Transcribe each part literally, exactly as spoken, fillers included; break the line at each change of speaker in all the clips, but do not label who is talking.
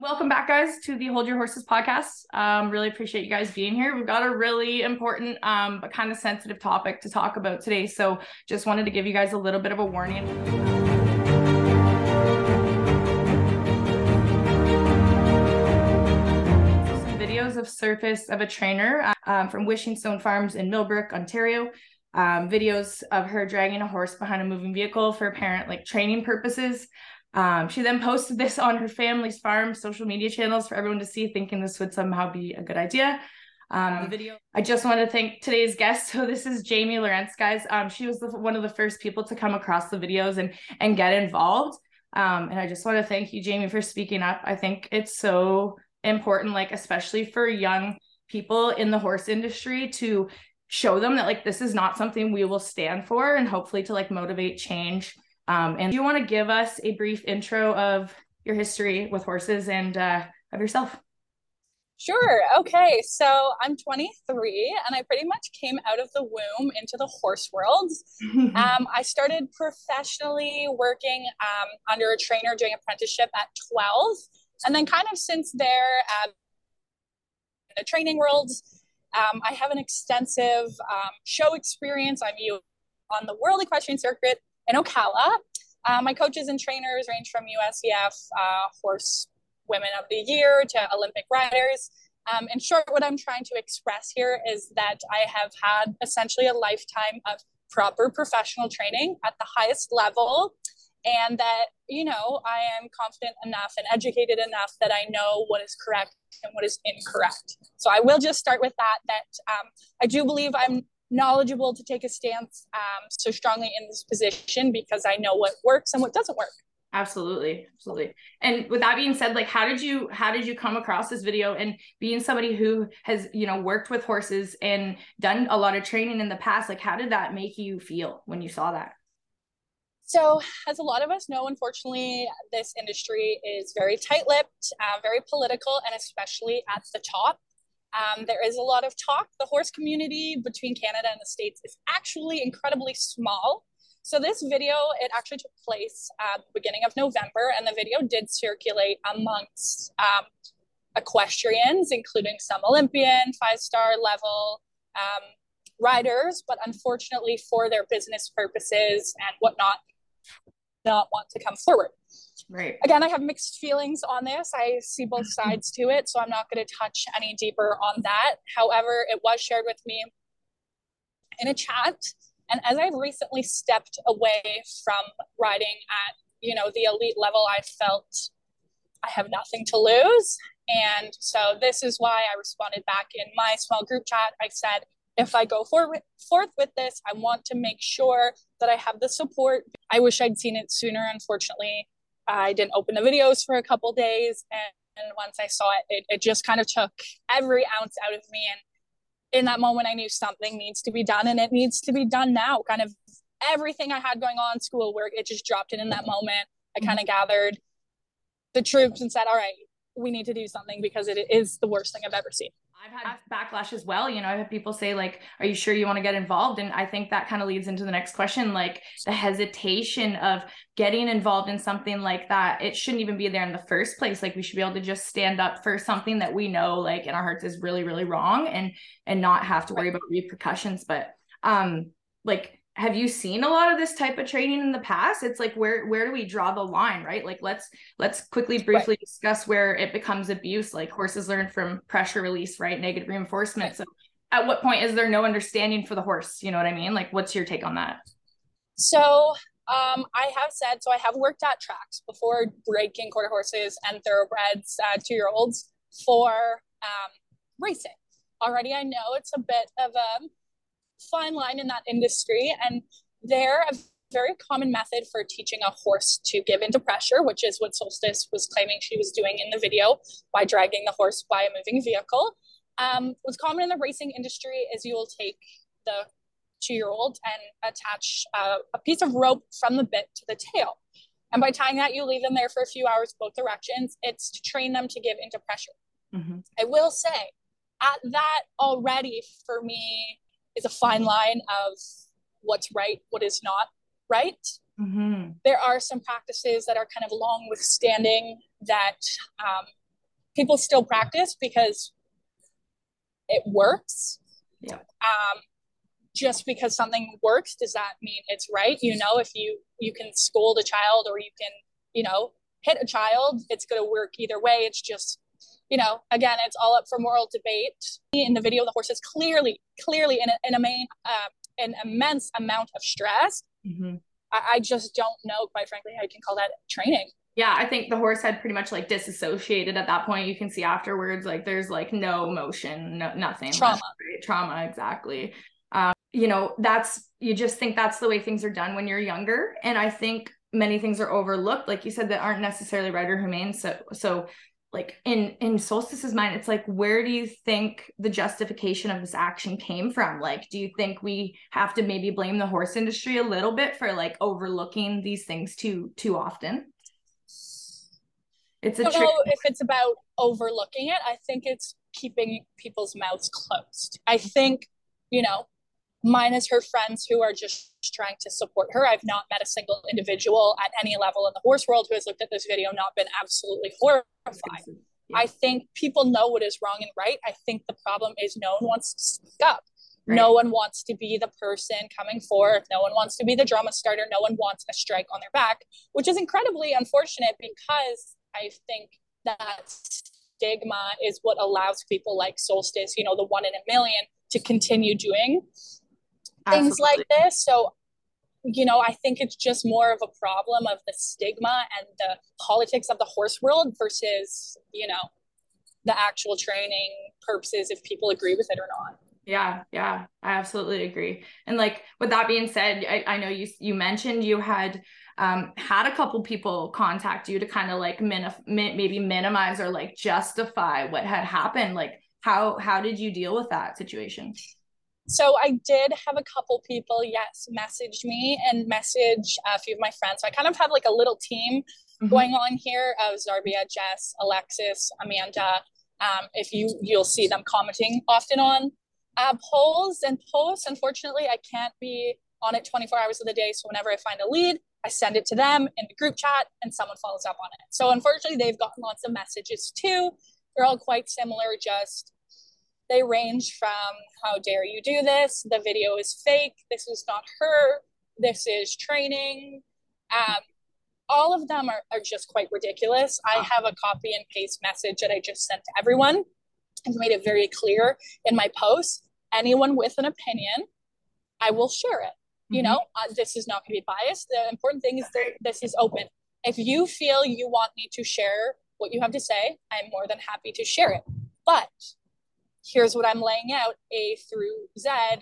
Welcome back, guys, to the Hold Your Horses podcast. Um, really appreciate you guys being here. We've got a really important um, but kind of sensitive topic to talk about today. So just wanted to give you guys a little bit of a warning. Some videos have surfaced of a trainer um, from Wishing Stone Farms in Millbrook, Ontario. Um, videos of her dragging a horse behind a moving vehicle for apparent like training purposes. Um, she then posted this on her family's farm social media channels for everyone to see, thinking this would somehow be a good idea. Um, the video. I just want to thank today's guest. So this is Jamie Lawrence, guys. Um, she was the, one of the first people to come across the videos and and get involved. Um, and I just want to thank you, Jamie, for speaking up. I think it's so important, like especially for young people in the horse industry, to show them that like this is not something we will stand for, and hopefully to like motivate change. Um, and do you want to give us a brief intro of your history with horses and uh, of yourself?
Sure. Okay. So I'm twenty-three and I pretty much came out of the womb into the horse world. um, I started professionally working um, under a trainer doing apprenticeship at twelve. And then kind of since there, um, in the training world, um, I have an extensive um, show experience. I'm on the World Equestrian Circuit in Ocala. Uh, my coaches and trainers range from U S E F uh, Horse Women of the Year to Olympic riders. Um, in short, what I'm trying to express here is that I have had essentially a lifetime of proper professional training at the highest level, and that, you know, I am confident enough and educated enough that I know what is correct and what is incorrect. So I will just start with that, that um, I do believe I'm knowledgeable to take a stance um, so strongly in this position because I know what works and what doesn't work.
Absolutely. Absolutely. And with that being said, like, how did you, how did you come across this video? And being somebody who has, you know, worked with horses and done a lot of training in the past, like, how did that make you feel when you saw that?
So as a lot of us know, unfortunately, this industry is very tight-lipped, uh, very political, and especially at the top. Um, there is a lot of talk. The horse community between Canada and the States is actually incredibly small. So this video, it actually took place at the beginning of November, and the video did circulate amongst um, equestrians, including some Olympian, five-star level um, riders, but unfortunately for their business purposes and whatnot, not want to come forward.
Right.
Again, I have mixed feelings on this. I see both sides to it, so I'm not going to touch any deeper on that. However, it was shared with me in a chat. And as I've recently stepped away from riding at, you know, the elite level, I felt I have nothing to lose. And so this is why I responded back in my small group chat. I said, if I go forward, forth with this, I want to make sure that I have the support. I wish I'd seen it sooner. Unfortunately, I didn't open the videos for a couple days. And, and once I saw it, it, it just kind of took every ounce out of me. And in that moment, I knew something needs to be done, and it needs to be done now. Kind of everything I had going on, schoolwork, it just dropped in in that moment. I kind of gathered the troops and said, all right, we need to do something because it is the worst thing I've ever seen.
I've had backlash as well. You know, I've had people say like, are you sure you want to get involved? And I think that kind of leads into the next question, like the hesitation of getting involved in something like that. It shouldn't even be there in the first place. Like we should be able to just stand up for something that we know like in our hearts is really, really wrong, and, and not have to worry about repercussions. But um, like, have you seen a lot of this type of training in the past? It's like, where, where do we draw the line, right? Like, let's, let's quickly, briefly right. discuss where it becomes abuse. Like horses learn from pressure release, right? Negative reinforcement. Right. So at what point is there no understanding for the horse? You know what I mean? Like, what's your take on that?
So um, I have said, so I have worked at tracks before, breaking quarter horses and thoroughbreds, uh, two-year-olds for um, racing. Already I know it's a bit of a fine line in that industry, and they're a very common method for teaching a horse to give into pressure, which is what Solstice was claiming she was doing in the video by dragging the horse by a moving vehicle. Um, what's common in the racing industry is you will take the two-year-old and attach uh, a piece of rope from the bit to the tail. And by tying that, you leave them there for a few hours, both directions. It's to train them to give into pressure. Mm-hmm. I will say, at that already, for me, is a fine line of what's right, what is not right. Mm-hmm. There are some practices that are kind of long withstanding that um, people still practice because it works.
Yeah.
Um, just because something works, does that mean it's right? You know, if you you can scold a child or you can, you know, hit a child, it's going to work either way. It's just, you know, again, it's all up for moral debate. In the video, the horse is clearly, clearly in, a, in a main, uh, an immense amount of stress.
Mm-hmm.
I, I just don't know, quite frankly, how you can call that training.
Yeah, I think the horse had pretty much like disassociated at that point. You can see afterwards, like there's like no motion, no nothing.
Trauma.
Left, right? Trauma, exactly. Um, you know, that's, you just think that's the way things are done when you're younger. And I think many things are overlooked, like you said, that aren't necessarily right or humane. So, so like in, in Solstice's mind, it's like, where do you think the justification of this action came from? Like, do you think we have to maybe blame the horse industry a little bit for like overlooking these things too, too often? It's a
I don't
trick.
know if it's about overlooking it. I think it's keeping people's mouths closed. I think, you know, minus her friends who are just trying to support her. I've not met a single individual at any level in the horse world who has looked at this video not been absolutely horrified. Yeah. I think people know what is wrong and right. I think the problem is no one wants to speak up. Right. No one wants to be the person coming forth. No one wants to be the drama starter. No one wants a strike on their back, which is incredibly unfortunate because I think that stigma is what allows people like Solstice, you know, the one in a million, to continue doing Absolutely. Things like this. So, you know, I think it's just more of a problem of the stigma and the politics of the horse world versus, you know, the actual training purposes, if people agree with it or not.
Yeah, yeah, I absolutely agree. And like, with that being said, I, I know you you mentioned you had um, had a couple people contact you to kind of like min maybe minimize or like justify what had happened. Like, how how did you deal with that situation?
So I did have a couple people, yes, message me and message a few of my friends. So I kind of have like a little team mm-hmm. going on here of Zarbia, Jess, Alexis, Amanda. Um, if you, you'll see them commenting often on uh, polls and posts. Unfortunately, I can't be on it twenty-four hours of the day. So whenever I find a lead, I send it to them in the group chat and someone follows up on it. So unfortunately, they've gotten lots of messages too. They're all quite similar, just they range from how dare you do this? The video is fake. This is not her. This is training. Um, all of them are, are just quite ridiculous. I have a copy and paste message that I just sent to everyone. I've made it very clear in my posts. Anyone with an opinion, I will share it. Mm-hmm. You know, uh, this is not going to be biased. The important thing is that this is open. If you feel you want me to share what you have to say, I'm more than happy to share it. But here's what I'm laying out A through Z on,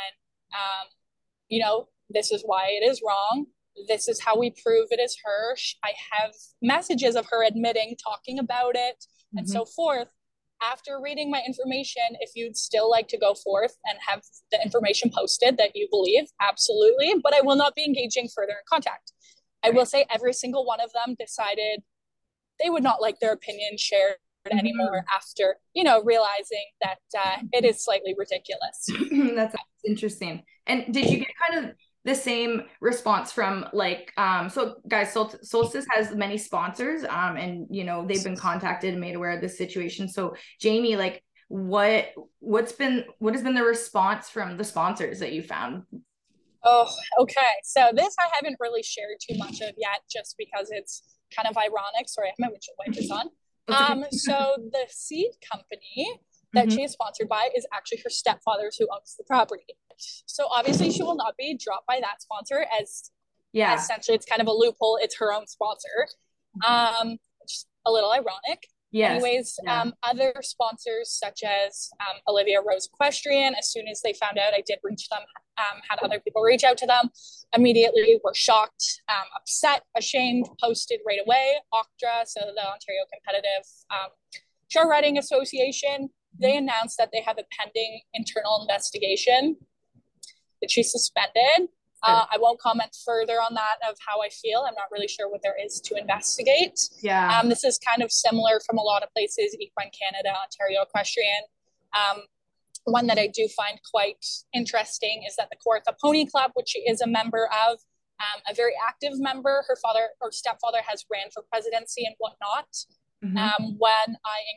um, you know, this is why it is wrong. This is how we prove it is her. I have messages of her admitting, talking about it, mm-hmm. and so forth. After reading my information, if you'd still like to go forth and have the information posted that you believe, absolutely. But I will not be engaging further in contact. I will say every single one of them decided they would not like their opinion shared anymore mm-hmm. after, you know, realizing that uh, it is slightly ridiculous.
That's interesting. And did you get kind of the same response from like, um, so guys, Sol Solstice has many sponsors um, and, you know, they've been contacted and made aware of this situation. So Jamie, like what, what's been, what has been the response from the sponsors that you found?
Oh, okay. So this I haven't really shared too much of yet, just because it's kind of ironic. Sorry, I have my windshield wipers on. Um, so the seed company that mm-hmm. she is sponsored by is actually her stepfather's who owns the property. So obviously she will not be dropped by that sponsor, as yeah, essentially it's kind of a loophole. It's her own sponsor. Um, just a little ironic. Yes. Anyways, yeah. um, other sponsors such as um, Olivia Rose Equestrian, as soon as they found out, I did reach them, um, had other people reach out to them, immediately were shocked, um, upset, ashamed, posted right away. OCTRA, so the Ontario Competitive um, Show Riding Association, they announced that they have a pending internal investigation that she's suspended. Uh, I won't comment further on that of how I feel. I'm not really sure what there is to investigate. Yeah. Um, this is kind of similar from a lot of places, Equine Canada, Ontario Equestrian. Um, one that I do find quite interesting is that the Kawartha Pony Club, which she is a member of, um, a very active member, her father or stepfather has ran for presidency and whatnot. Mm-hmm. Um, when I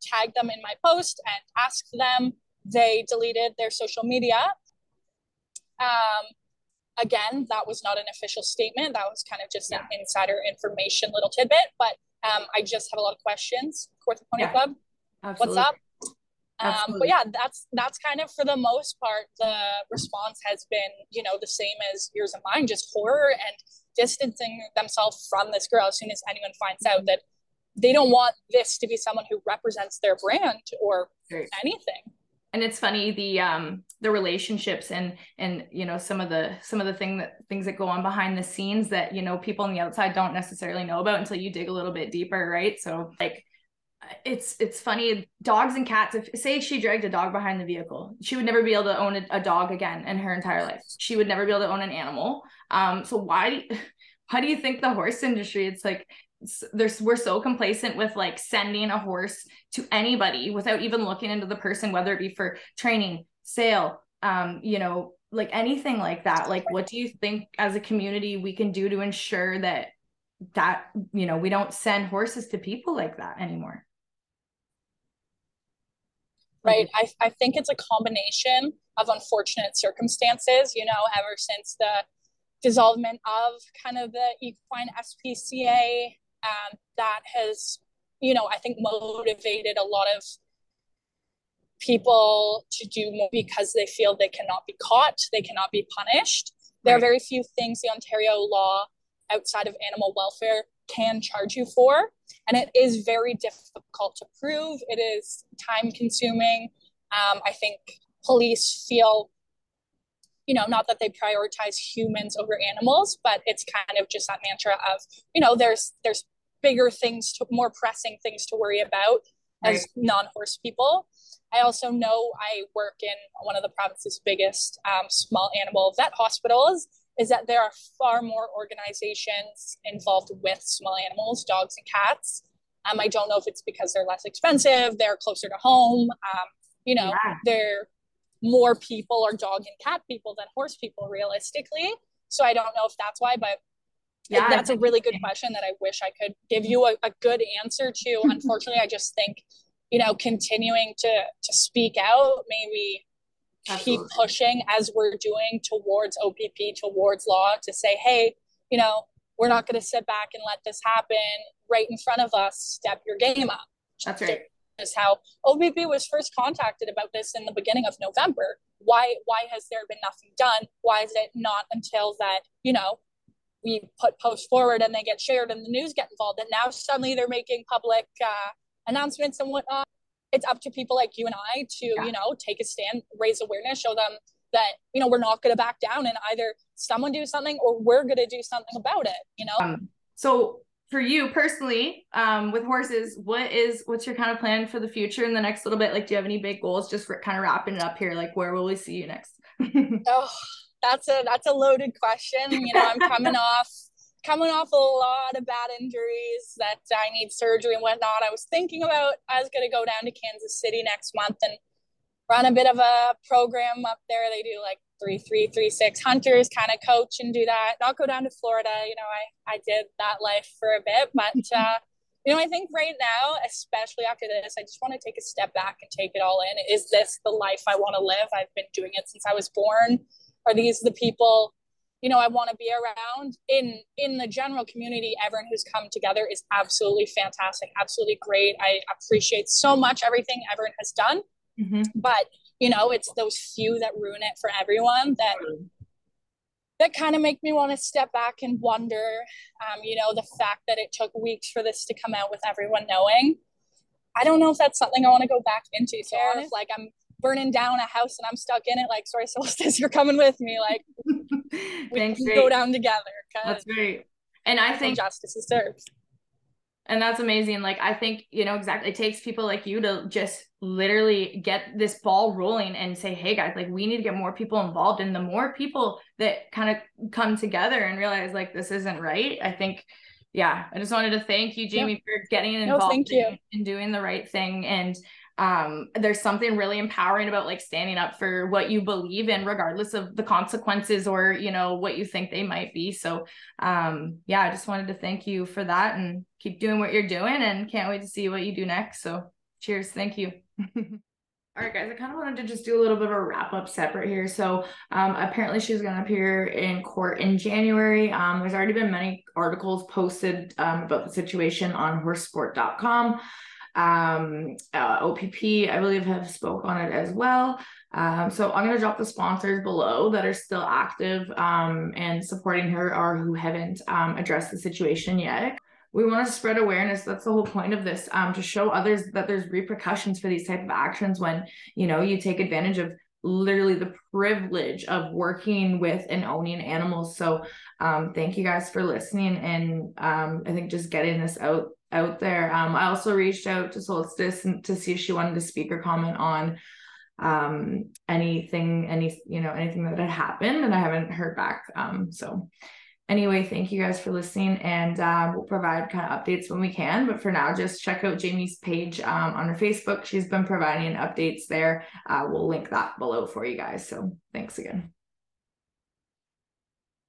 tagged them in my post and asked them. They deleted their social media. Um, again, that was not an official statement. That was kind of just yeah. an insider information little tidbit. But um, I just have a lot of questions. Kawartha Pony yeah. Club,
Absolutely.
what's up? Um, but yeah, that's that's kind of, for the most part, the response has been, you know, the same as yours and mine, just horror and distancing themselves from this girl as soon as anyone finds out that they don't want this to be someone who represents their brand or right. anything.
And it's funny, the um the relationships and and you know some of the some of the thing that things that go on behind the scenes that, you know, people on the outside don't necessarily know about until you dig a little bit deeper, right? So like it's it's funny, dogs and cats, if say she dragged a dog behind the vehicle, she would never be able to own a, a dog again in her entire life. She would never be able to own an animal. Um so why how do you think the horse industry, it's like there's we're so complacent with like sending a horse to anybody without even looking into the person, whether it be for training, sale, um you know, like anything like that. Like what do you think as a community we can do to ensure that that you know we don't send horses to people like that anymore?
Right. I, I think it's a combination of unfortunate circumstances, you know, ever since the dissolvement of kind of the equine S P C A, um, that has, you know, I think motivated a lot of people to do more because they feel they cannot be caught, they cannot be punished. There right. are very few things the Ontario law outside of animal welfare can charge you for, and it is very difficult to prove. It is time consuming. Um, I think police feel, you know, not that they prioritize humans over animals, but it's kind of just that mantra of, you know, there's there's bigger things, to, more pressing things to worry about as right. non-horse people. I also know I work in one of the province's biggest um, small animal vet hospitals, is that there are far more organizations involved with small animals, dogs and cats. Um, I don't know if it's because they're less expensive, they're closer to home, um, you know, yeah. they're more people are dog and cat people than horse people realistically. So I don't know if that's why, but yeah, that's a really good question that I wish I could give you a, a good answer to. Unfortunately, I just think, you know, continuing to to speak out, maybe Absolutely. keep pushing as we're doing towards O P P, towards law, to say, hey, you know, we're not going to sit back and let this happen right in front of us. Step your game up.
That's right.
Is how O P P was first contacted about this in the beginning of November. Why, why has there been nothing done? Why is it not until that, you know, we put posts forward and they get shared and the news get involved, and now suddenly they're making public uh, announcements and whatnot? It's up to people like you and I to, yeah. you know, take a stand, raise awareness, show them that, you know, we're not going to back down, and either someone do something or we're going to do something about it, you know?
Um, so for you personally, um, with horses, what is, what's your kind of plan for the future in the next little bit? Like, do you have any big goals, just for kind of wrapping it up here? Like, where will we see you next?
Oh, that's a, that's a loaded question. You know, I'm coming off coming off a lot of bad injuries that I need surgery and whatnot. I was thinking about, I was going to go down to Kansas City next month and run a bit of a program up there. They do like three, three, three, six hunters, kind of coach and do that. Not go down to Florida. You know, I, I did that life for a bit, but, uh, you know, I think right now, especially after this, I just want to take a step back and take it all in. Is this the life I want to live? I've been doing it since I was born. Are these the people, you know, I want to be around? In in the general community, everyone who's come together is absolutely fantastic, absolutely great. I appreciate so much everything everyone has done. Mm-hmm. But, you know, it's those few that ruin it for everyone that that kind of make me want to step back and wonder, um, you know, the fact that it took weeks for this to come out with everyone knowing. I don't know if that's something I want to go back into. So honest, like I'm burning down a house and I'm stuck in it. Like, sorry, Solstice, you're coming with me. Like, we
Thanks,
can
great.
go down together.
That's great. And I think
justice is served.
And that's amazing. Like, I think, you know, exactly. It takes people like you to just literally get this ball rolling and say, hey guys, like we need to get more people involved. And the more people that kind of come together and realize like, this isn't right. I think, yeah, I just wanted to thank you, Jamie, yeah. for getting involved
no, thank you.
in, in doing the right thing. And um, there's something really empowering about like standing up for what you believe in, regardless of the consequences or, you know, what you think they might be. So um, yeah, I just wanted to thank you for that and keep doing what you're doing, and can't wait to see what you do next. So Cheers. Thank you. All right, guys, I kind of wanted to just do a little bit of a wrap up separate here. So um, apparently she's going to appear in court in January. Um, there's already been many articles posted um, about the situation on horse sport dot com. Um, uh, O P P, I believe, have spoke on it as well. Um, so I'm going to drop the sponsors below that are still active um, and supporting her or who haven't um, addressed the situation yet. We want to spread awareness. That's the whole point of this, um, to show others that there's repercussions for these type of actions when, you know, you take advantage of literally the privilege of working with and owning animals. So um, thank you guys for listening. And um, I think just getting this out out there. Um, I also reached out to Solstice and to see if she wanted to speak or comment on um, anything, any, you know, anything that had happened, and I haven't heard back. Um, so Anyway, thank you guys for listening, and uh, we'll provide kind of updates when we can. But for now, just check out Jamie's page um, on her Facebook. She's been providing updates there. Uh, we'll link that below for you guys. So thanks again.